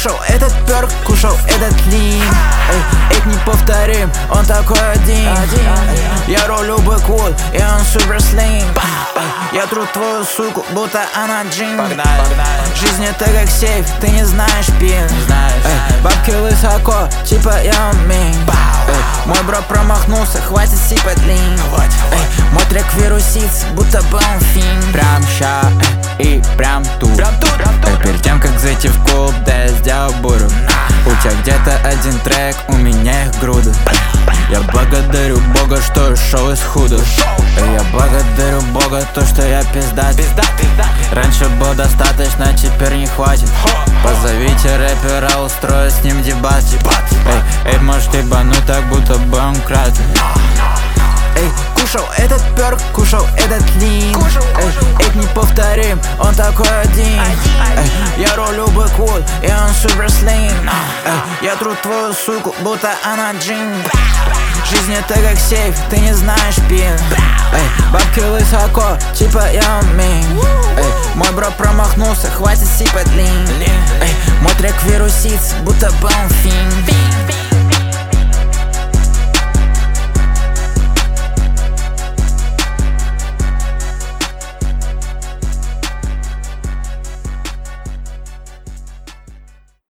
Кушал этот перк, кушал этот лин. Эй, не повторим, он такой один. Я ролю бэквуд, и он супер слим. Я тру твою суку, будто она джин. Жизнь это как сейф, ты не знаешь пин. Бабки высоко, типа я умею. Мой бро промахнулся, хватит сипать лин. Мой трек вирусится, будто бы он фин. Прям ща и прям тут. Перед тем как зайти в клуб, да я сделал бурю. У тебя где-то один трек, у меня их груда. Я благодарю Бога, что ушел из худа. Я благодарю Бога, то что я пиздат. Раньше было достаточно, теперь не хватит. Позовите рэпера, устрою с ним дебат. Эй, может ебануть так, будто бы он кратный. Эй, кушал этот перк, кушал этот лин. Эй, не повторим, он такой один. Я ролю бэквуд, и он супер слим. Я тру твою суку, будто она джин. Жизнь это как сейф, ты не знаешь пин. Бабки высоко, типа я умею. Мой бро промахнулся, хватит сипать лин. Мой трек вирусится, будто бы он фин.